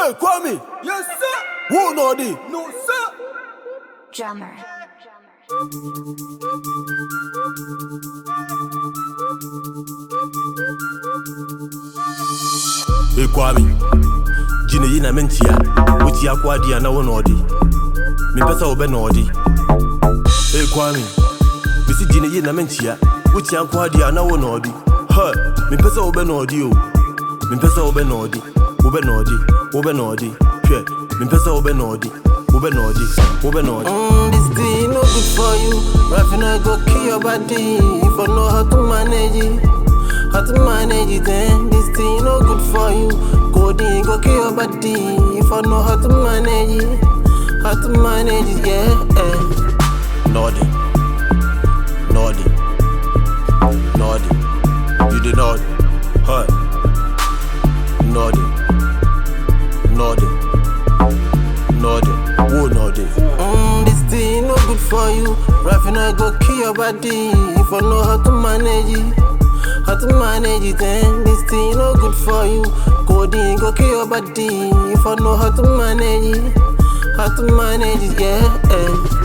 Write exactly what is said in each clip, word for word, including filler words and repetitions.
Hey, Kwame. Yes, sir. Who know the? No, sir. Drummer. Hey, Kwame. Jine yina mentia. Uti ya kwa dia na wonodi. Mipesa obe nodi. Hey, Kwame. Misi jine yina mentia. Uti ya kwa dia na wonodi. Ha, mipesa obe nodi o. Mipesa obe nodi. Obe nodi. Obe nodi. Pye. Mipesa obe nodi. Obe nodi. Obe nodi. Mm, this thing no good for you. Rapping I go kill your body. If I know how to manage it, how to manage it, then this thing no good for you. Coding go kill your body. If I know how to manage it, how to manage it, yeah. eh. Nodi. Nodi. Nodi. You did not. Huh. Nodi. Nodi. Nodi. Who nodi? Mm, this thing no good for you. Rapping I go kill your body. If I know how to manage it, how to manage it, then this thing no good for you. Coding go kill your body. If I know how to manage it, how to manage it, yeah. eh.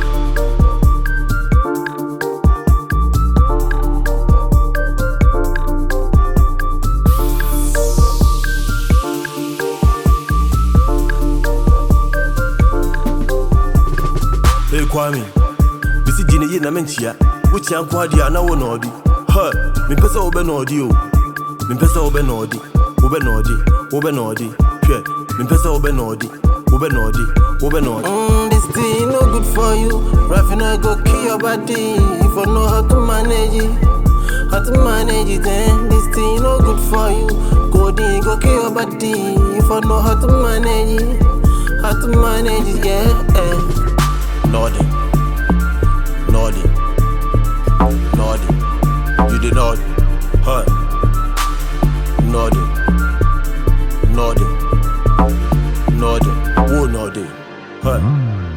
Hey, Kwame. Bisi jine ye na mentia. Uti ya kwa dia na wonodi. Ha, mipesa obe nodi o. Mipesa obe nodi. Obe nodi. Obe nodi. Pye. Mipesa obe nodi. Obe nodi. Obe nodi. Mm, this thing no good for you. Rapping I go kill your body. If I know how to manage it, how to manage it, then this thing no good for you. Coding go kill your body. If I know how to manage it, how to manage it, yeah. eh. Nodi. Nodi. Nodi. You did not. Huh. Nodi. Nodi. Nodi. Who nodi? Huh.